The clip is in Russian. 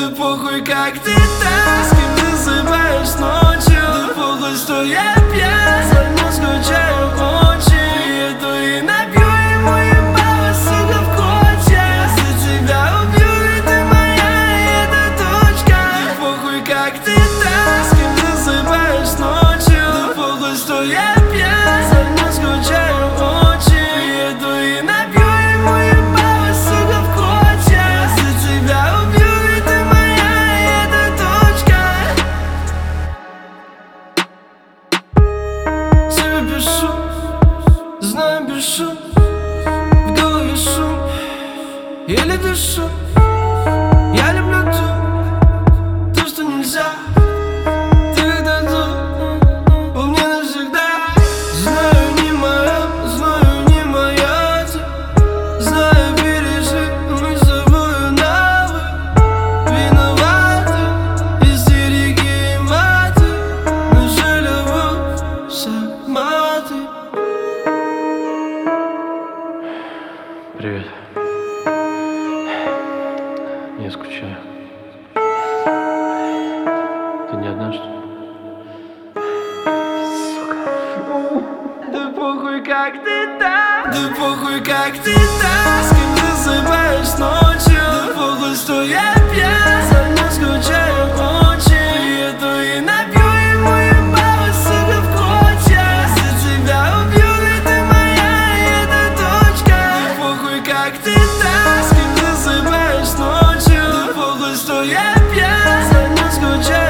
Да похуй, как ты там, с кем засыпаешь ночью. Да похуй, что я пьян, за мной скучаю очень. Приеду и набью ему ебало, сука, в клочья. За тебя убью, и ты моя, и это точка. Да похуй, как ты там, с кем засыпаешь ночью. Да похуй, что я пьян, за мной скучаю очень. Приеду и набью ему ебало, сука, в клочья. За тебя убью, и ты моя, и это точка. Тебе пишу, знаю, пишу, в голове шум, еле дышу. Я люблю то, что нельзя. Ты когда тут, у меня навсегда. Знаю, не моя, знаю, не моя ты. Знаю, пережи, мы с собою навык. Виноваты истерики и маты. Наша любовь шахматы. Привет. Я скучаю. Ты не одна, что ли? Да похуй, как ты там. Да похуй, как ты там, с кем засыпаешь ночью. Да похуй, что я пьян, за мной скучаю очень. Приеду и набью ему ебало, сука, в клочья. За тебя убью, и ты моя, и это точка. Да похуй, как ты там, с кем засыпаешь ночью. Да похуй, что я пьян, за мной скучаю.